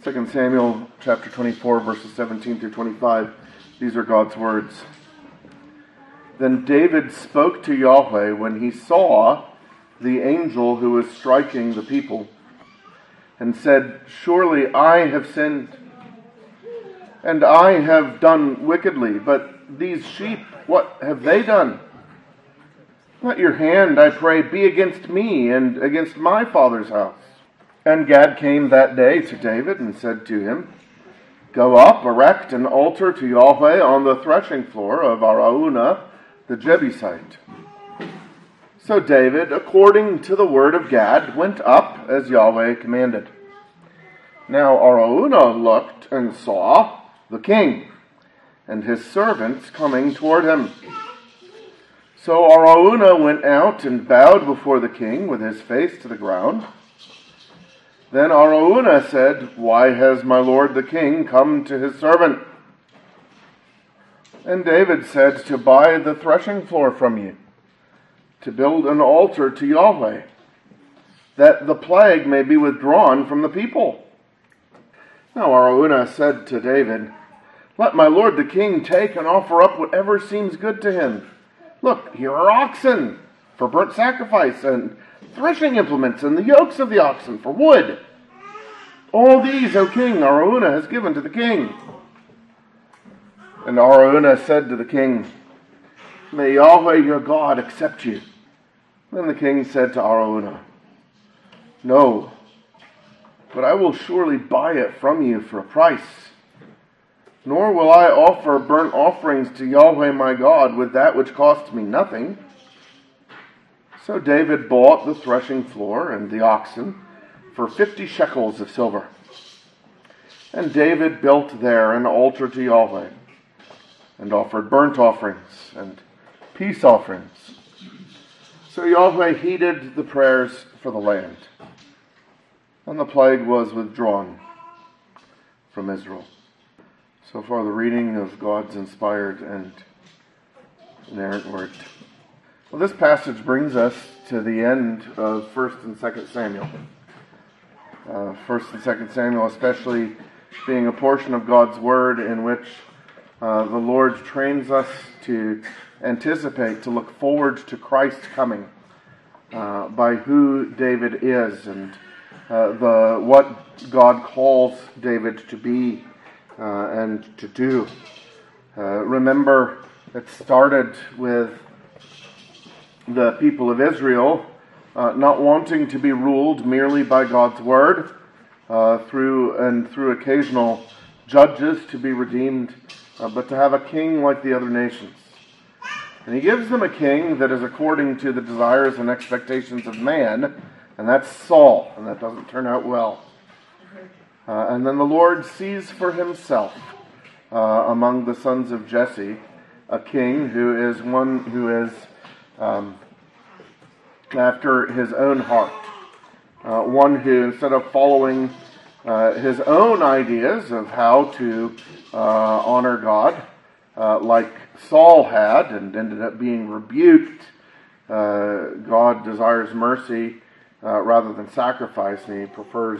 2 Samuel chapter 24, verses 17 through 25. These are God's words. Then David spoke to Yahweh when he saw the angel who was striking the people, and said, "Surely I have sinned, and I have done wickedly, but these sheep, what have they done? Let your hand, I pray, be against me and against my father's house." And Gad came that day to David and said to him, "Go up, erect an altar to Yahweh on the threshing floor of Araunah the Jebusite." So David, according to the word of Gad, went up as Yahweh commanded. Now Araunah looked and saw the king and his servants coming toward him. So Araunah went out and bowed before the king with his face to the ground. Then Araunah said, "Why has my lord the king come to his servant?" And David said, "To buy the threshing floor from you, to build an altar to Yahweh, that the plague may be withdrawn from the people." Now Araunah said to David, "Let my lord the king take and offer up whatever seems good to him. Look, here are oxen for burnt sacrifice, and threshing implements, and the yokes of the oxen for wood. All these, O king, Araunah has given to the king." And Araunah said to the king, "May Yahweh your God accept you." Then the king said to Araunah, "No, but I will surely buy it from you for a price. Nor will I offer burnt offerings to Yahweh my God with that which costs me nothing." So David bought the threshing floor and the oxen for 50 shekels of silver. And David built there an altar to Yahweh, and offered burnt offerings and peace offerings. So Yahweh heeded the prayers for the land, and the plague was withdrawn from Israel. So far the reading of God's inspired and inerrant word. Well, this passage brings us to the end of 1st and 2nd Samuel. 1st and 2nd Samuel especially being a portion of God's Word in which the Lord trains us to anticipate, to look forward to Christ's coming by who David is and what God calls David to be and to do. Remember, it started with the people of Israel not wanting to be ruled merely by God's word through occasional judges to be redeemed, but to have a king like the other nations. And he gives them a king that is according to the desires and expectations of man, and that's Saul, and that doesn't turn out well. And then the Lord sees for himself among the sons of Jesse a king who is one who is after his own heart. One who, instead of following his own ideas of how to honor God, like Saul had and ended up being rebuked, God desires mercy rather than sacrifice, and he prefers,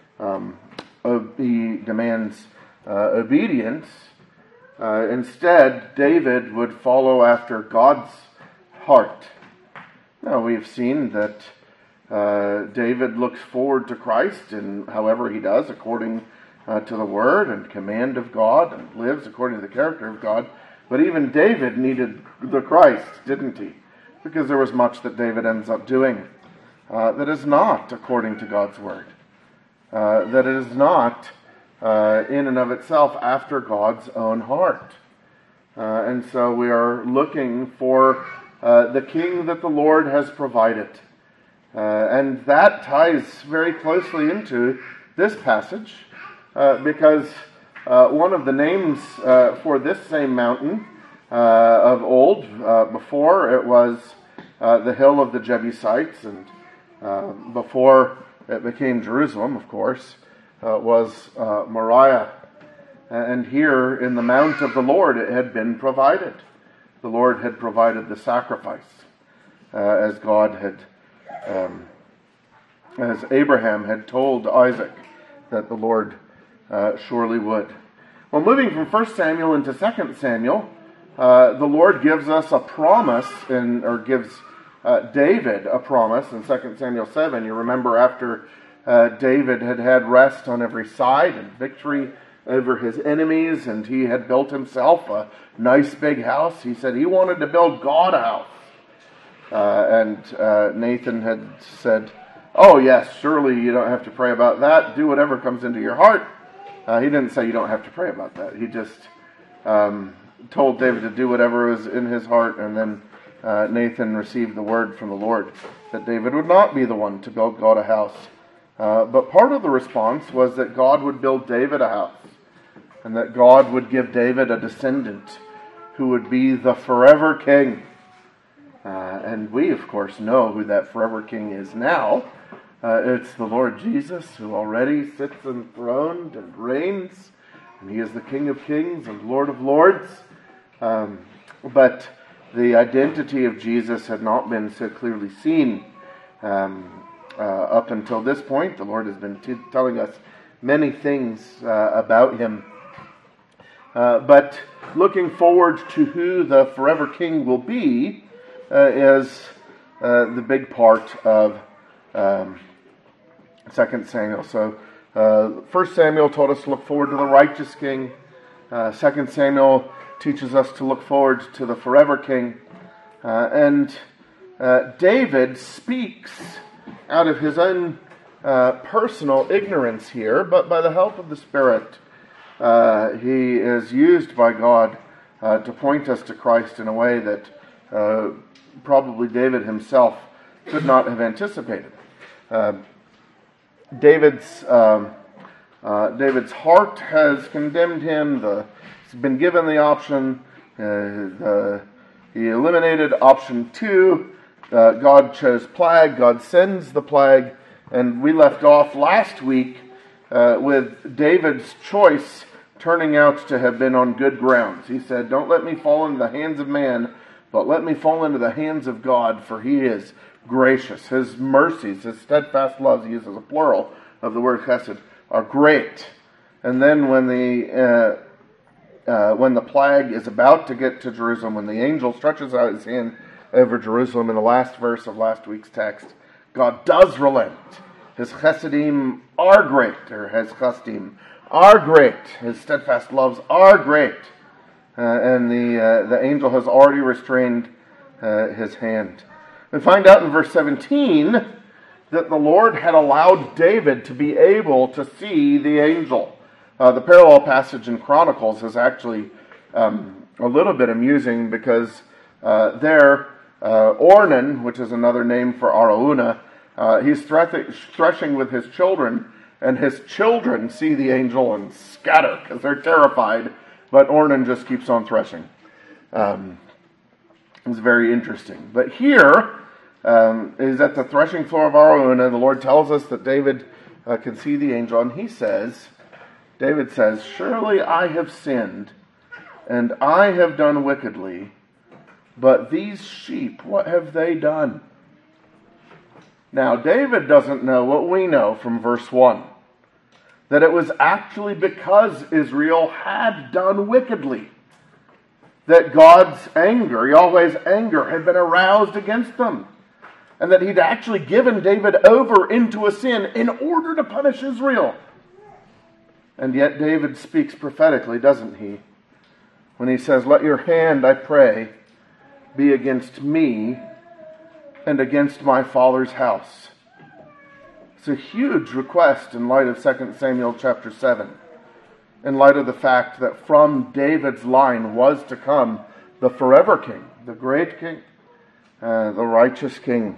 he demands obedience. Instead, David would follow after God's heart. Now, we've seen that David looks forward to Christ in however he does, according to the word and command of God, and lives according to the character of God. But even David needed the Christ, didn't he? Because there was much that David ends up doing that is not according to God's word, that is not in and of itself after God's own heart. And so we are looking for the king that the Lord has provided. And that ties very closely into this passage, because one of the names for this same mountain of old, before it was the hill of the Jebusites, and before it became Jerusalem, of course, was Moriah. And here in the mount of the Lord it had been provided. The Lord had provided the sacrifice, as God had, as Abraham had told Isaac that the Lord surely would. Well, moving from 1 Samuel into 2 Samuel, the Lord gives us a promise, gives David a promise in 2 Samuel 7. You remember after David had rest on every side and victory over his enemies, and he had built himself a nice big house. He said he wanted to build God a house. And Nathan had said, "Oh yes, surely you don't have to pray about that. Do whatever comes into your heart." He didn't say you don't have to pray about that. He just told David to do whatever was in his heart, and then Nathan received the word from the Lord that David would not be the one to build God a house. But part of the response was that God would build David a house, and that God would give David a descendant who would be the forever king. And we, of course, know who that forever king is now. It's the Lord Jesus, who already sits enthroned and reigns, and he is the King of Kings and Lord of Lords. But the identity of Jesus had not been so clearly seen up until this point. The Lord has been telling us many things about him. But looking forward to who the forever king will be is the big part of 2 Samuel. So 1 Samuel told us to look forward to the righteous king. 2 Samuel teaches us to look forward to the forever king. And David speaks out of his own personal ignorance here, but by the help of the Spirit, he is used by God to point us to Christ in a way that probably David himself could not have anticipated. David's heart has condemned him. He's been given the option. He eliminated option 2. God chose plague. God sends the plague. And we left off last week with David's choice turning out to have been on good grounds. He said, "Don't let me fall into the hands of man, but let me fall into the hands of God, for he is gracious. His mercies, his steadfast loves," he uses a plural of the word chesed, "are great." And then when the plague is about to get to Jerusalem, when the angel stretches out his hand over Jerusalem in the last verse of last week's text, God does relent. His chesedim are great, or his chesdim are great. His steadfast loves are great. And the angel has already restrained his hand. We find out in verse 17 that the Lord had allowed David to be able to see the angel. The parallel passage in Chronicles is actually a little bit amusing because Ornan, which is another name for Araunah, he's threshing with his children, and his children see the angel and scatter because they're terrified, but Ornan just keeps on threshing. It's very interesting. But here is at the threshing floor of Araunah. The Lord tells us that David can see the angel, and David says, "Surely I have sinned, and I have done wickedly, but these sheep, what have they done?" Now, David doesn't know what we know from verse 1, that it was actually because Israel had done wickedly that God's anger, Yahweh's anger, had been aroused against them, and that he'd actually given David over into a sin in order to punish Israel. And yet David speaks prophetically, doesn't he? When he says, "Let your hand, I pray, be against me and against my father's house." It's a huge request in light of 2 Samuel chapter 7, in light of the fact that from David's line was to come the forever king, the great king, the righteous king.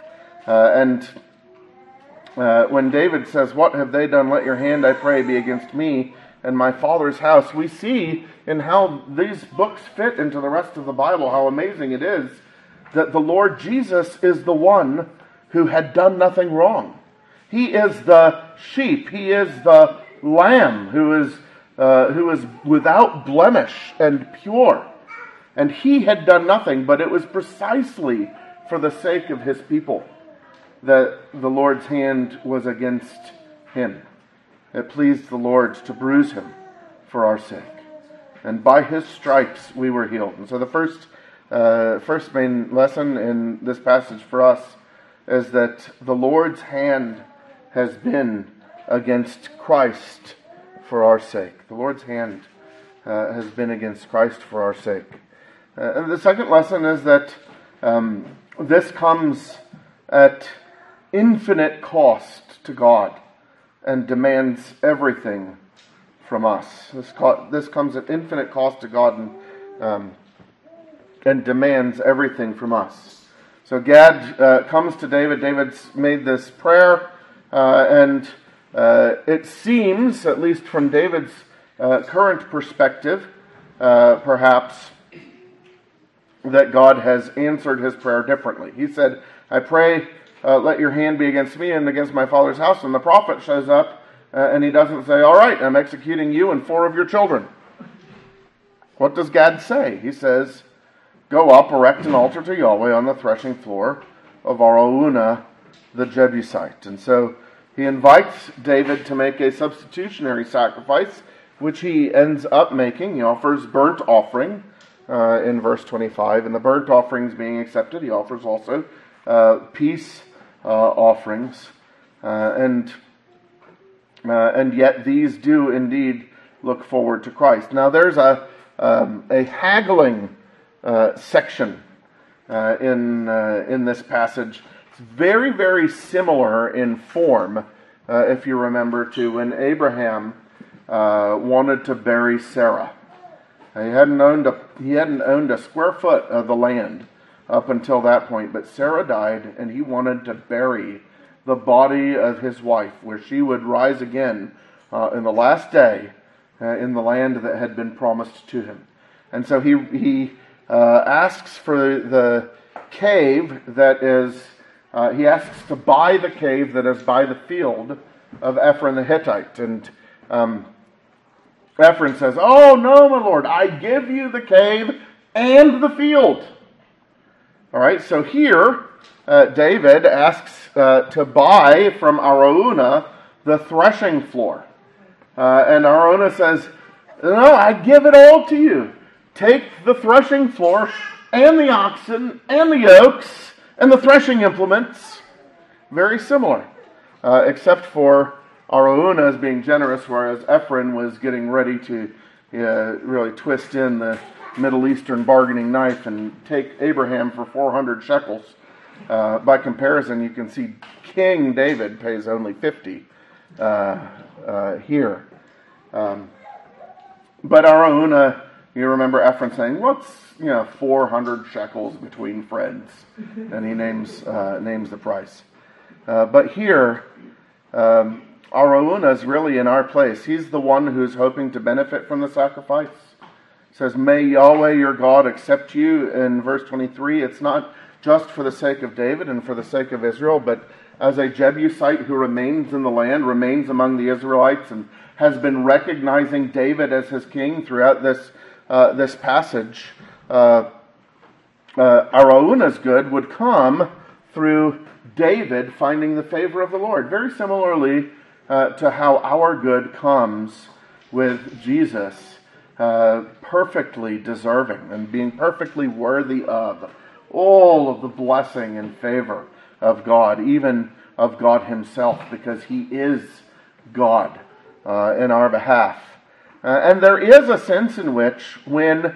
When David says, "What have they done? Let your hand, I pray, be against me and my father's house," we see in how these books fit into the rest of the Bible, how amazing it is that the Lord Jesus is the one who had done nothing wrong. He is the sheep. He is the lamb who is without blemish and pure. And he had done nothing, but it was precisely for the sake of his people that the Lord's hand was against him. it pleased the Lord to bruise him for our sake. And by his stripes we were healed. And so the first main lesson in this passage for us is that the Lord's hand has been against Christ for our sake. The Lord's hand has been against Christ for our sake. And the second lesson is that this comes at infinite cost to God and demands everything from us. This comes at infinite cost to God and demands everything from us. So Gad comes to David. David's made this prayer, and it seems, at least from David's current perspective, perhaps, that God has answered his prayer differently. He said, I pray, let your hand be against me and against my father's house. And the prophet shows up, and he doesn't say, all right, I'm executing you and 4 of your children. What does Gad say? He says, go up, erect an altar to Yahweh on the threshing floor of Araunah the Jebusite. And so he invites David to make a substitutionary sacrifice, which he ends up making. He offers burnt offering in verse 25. And the burnt offerings being accepted, he offers also peace offerings. And yet these do indeed look forward to Christ. Now there's a haggling section in this passage. It's very, very similar in form, if you remember, to when Abraham wanted to bury Sarah. He hadn't owned a square foot of the land up until that point, but Sarah died, and he wanted to bury the body of his wife, where she would rise again in the last day in the land that had been promised to him. And so he asks for the cave that is, he asks to buy the cave that is by the field of Ephron the Hittite. And Ephron says, oh no, my lord, I give you the cave and the field. All right, so here David asks to buy from Araunah the threshing floor. And Araunah says, no, I give it all to you. Take the threshing floor and the oxen and the yokes and the threshing implements. Very similar, except for Araunah as being generous, whereas Ephron was getting ready to really twist in the Middle Eastern bargaining knife and take Abraham for 400 shekels. By comparison, you can see King David pays only 50 here. But Araunah, you remember Ephron saying, what's 400 shekels between friends? And he names the price. But here, Araunah is really in our place. He's the one who's hoping to benefit from the sacrifice. It says, may Yahweh your God accept you. In verse 23, it's not just for the sake of David and for the sake of Israel, but as a Jebusite who remains in the land, remains among the Israelites, and has been recognizing David as his king throughout this passage. Araunah's good would come through David finding the favor of the Lord. Very similarly to how our good comes with Jesus perfectly deserving and being perfectly worthy of all of the blessing and favor of God, even of God himself, because he is God in our behalf. And there is a sense in which when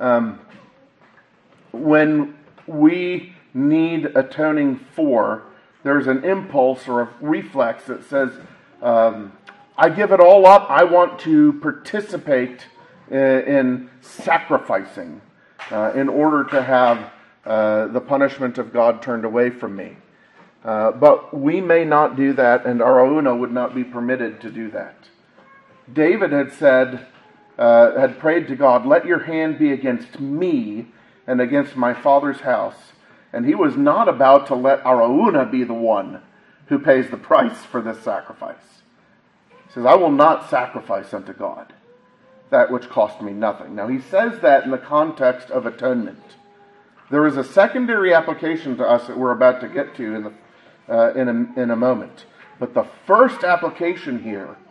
we need atoning for, there's an impulse or a reflex that says, I give it all up. I want to participate in sacrificing in order to have the punishment of God turned away from me. But we may not do that, and Araunah would not be permitted to do that. David had said, had prayed to God, let your hand be against me and against my father's house. And he was not about to let Araunah be the one who pays the price for this sacrifice. He says, I will not sacrifice unto God that which cost me nothing. Now he says that in the context of atonement. There is a secondary application to us that we're about to get to in a moment. But the first application here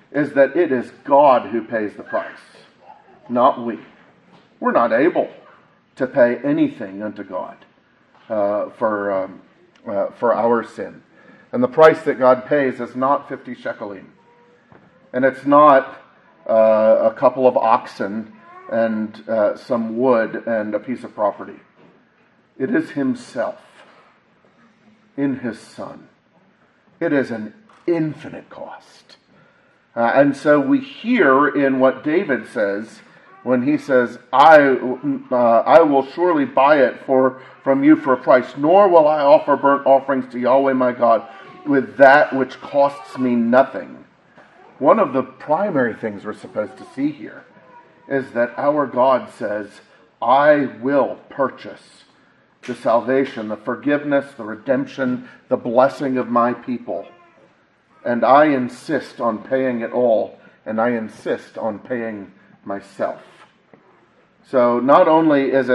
is that it is God who pays the price, not we. We're not able to pay anything unto God for our sin. And the price that God pays is not 50 shekelim. And it's not a couple of oxen and some wood and a piece of property. It is himself in his Son. It is an infinite cost. And so we hear in what David says when he says, I will surely buy it from you for a price, nor will I offer burnt offerings to Yahweh my God with that which costs me nothing. One of the primary things we're supposed to see here is that our God says, I will purchase the salvation, the forgiveness, the redemption, the blessing of my people. And I insist on paying it all, and I insist on paying myself. So not only is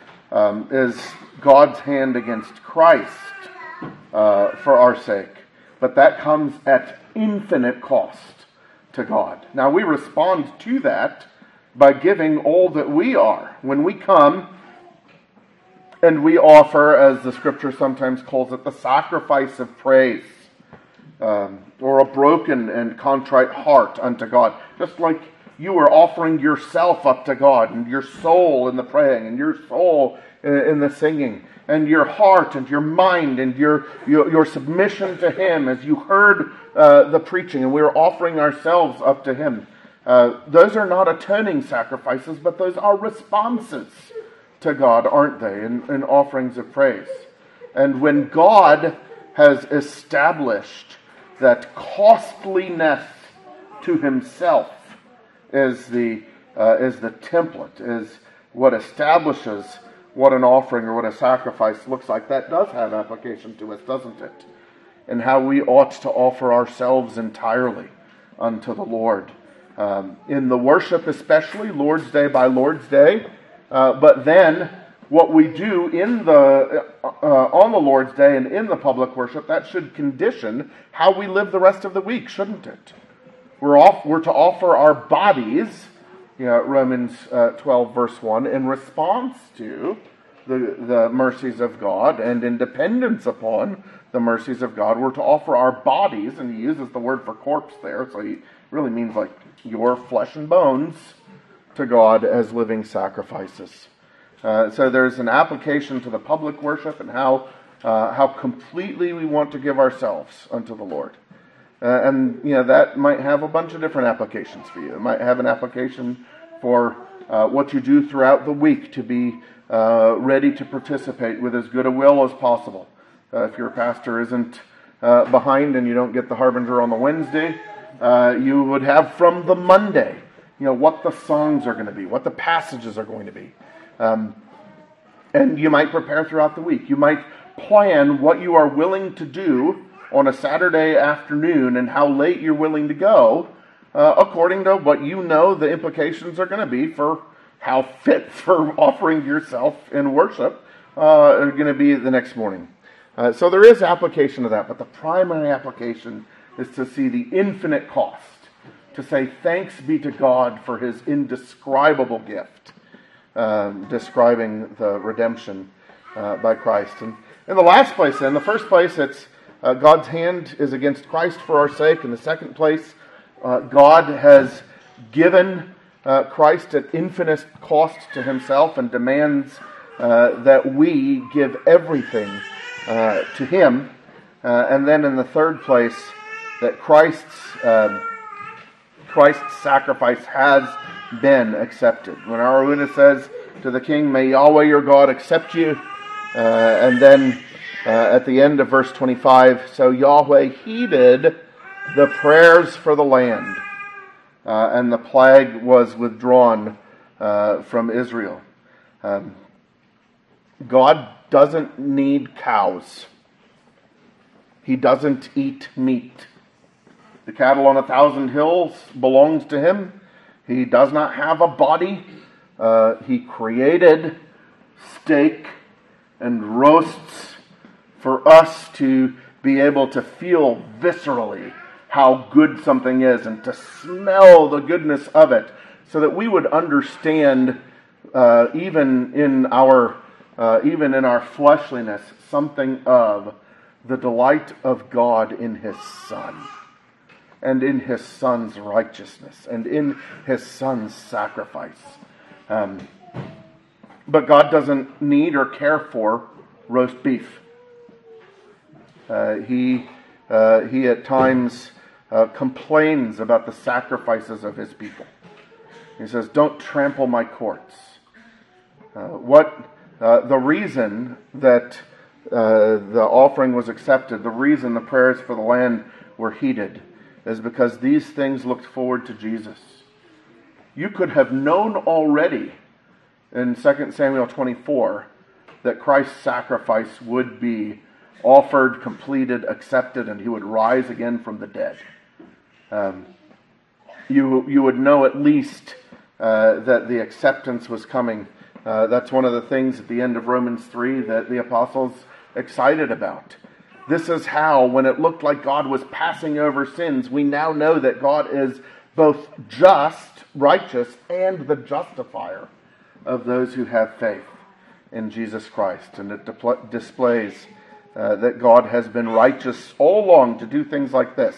God's hand against Christ for our sake, but that comes at infinite cost to God. Now we respond to that by giving all that we are. When we come and we offer, as the scripture sometimes calls it, the sacrifice of praise, or a broken and contrite heart unto God, just like you are offering yourself up to God, and your soul in the praying, and your soul in the singing, and your heart and your mind and your submission to Him as you heard the preaching, and we are offering ourselves up to Him. Those are not atoning sacrifices, but those are responses to God, aren't they, in offerings of praise. And when God has established that costliness to Himself is the template, is what establishes what an offering or what a sacrifice looks like, that does have application to us, doesn't it? And how we ought to offer ourselves entirely unto the Lord. In the worship especially, Lord's Day by Lord's Day, but then what we do on the Lord's Day and in the public worship, that should condition how we live the rest of the week, shouldn't it? We're to offer our bodies, Romans 12 verse 1, in response to the mercies of God and in dependence upon the mercies of God. We're to offer our bodies, and he uses the word for corpse there, so he really means like your flesh and bones, to God as living sacrifices. So there's an application to the public worship and how completely we want to give ourselves unto the Lord. And that might have a bunch of different applications for you. It might have an application for what you do throughout the week to be ready to participate with as good a will as possible. If your pastor isn't behind and you don't get the Harbinger on the Wednesday, you would have from the Monday, what the songs are going to be, what the passages are going to be. And you might prepare throughout the week. You might plan what you are willing to do on a Saturday afternoon and how late you're willing to go, according to what the implications are going to be for how fit for offering yourself in worship are going to be the next morning. So there is application to that, but the primary application is to see the infinite cost, to say thanks be to God for His indescribable gift, describing the redemption by Christ. And in the last place, then, the first place, it's God's hand is against Christ for our sake. In the second place, God has given Christ at infinite cost to Himself and demands that we give everything to Him. And then in the third place, that Christ's sacrifice has been accepted. When Araunah says to the king, "May Yahweh your God accept you," and then at the end of verse 25, so Yahweh heeded the prayers for the land, and the plague was withdrawn from Israel. God doesn't need cows. He doesn't eat meat. The cattle on 1,000 hills belongs to Him. He does not have a body. He created steak and roasts for us to be able to feel viscerally how good something is and to smell the goodness of it, so that we would understand even in our fleshliness something of the delight of God in His Son, and in His Son's righteousness, and in His Son's sacrifice. But God doesn't need or care for roast beef. He at times complains about the sacrifices of His people. He says, "Don't trample my courts." The reason that the offering was accepted, the reason the prayers for the land were heeded, is because these things looked forward to Jesus. You could have known already in 2 Samuel 24 that Christ's sacrifice would be offered, completed, accepted, and He would rise again from the dead. You would know at least that the acceptance was coming. That's one of the things at the end of Romans 3 that the apostles excited about. This is how, when it looked like God was passing over sins, we now know that God is both just, righteous, and the justifier of those who have faith in Jesus Christ. And it displays that God has been righteous all along to do things like this,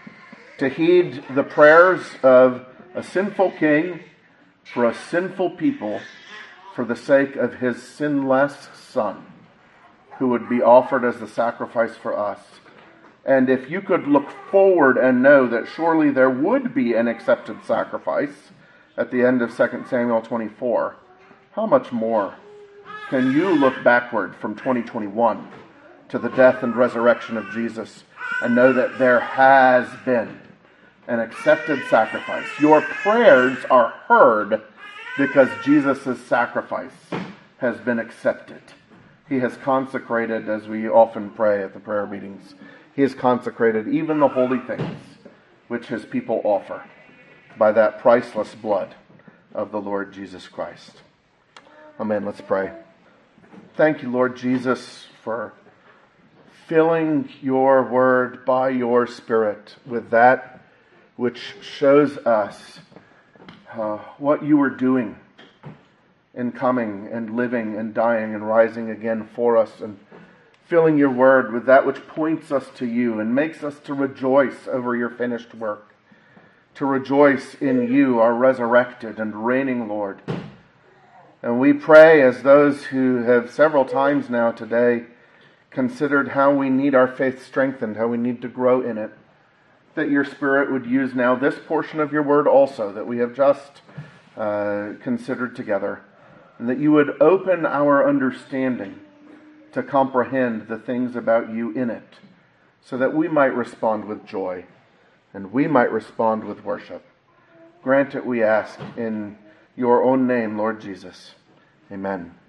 to heed the prayers of a sinful king for a sinful people for the sake of His sinless Son, who would be offered as the sacrifice for us. And if you could look forward and know that surely there would be an accepted sacrifice at the end of 2 Samuel 24, how much more can you look backward from 2021 to the death and resurrection of Jesus and know that there has been an accepted sacrifice? Your prayers are heard because Jesus' sacrifice has been accepted. He has consecrated, as we often pray at the prayer meetings, He has consecrated even the holy things which His people offer by that priceless blood of the Lord Jesus Christ. Amen. Let's pray. Thank you, Lord Jesus, for filling your word by your Spirit with that which shows us what you were doing in coming and living and dying and rising again for us, and filling your word with that which points us to you and makes us to rejoice over your finished work, to rejoice in you, our resurrected and reigning Lord. And we pray, as those who have several times now today considered how we need our faith strengthened, how we need to grow in it, that your Spirit would use now this portion of your word also that we have just considered together, and that you would open our understanding to comprehend the things about you in it, so that we might respond with joy and we might respond with worship. Grant it, we ask, in your own name, Lord Jesus. Amen.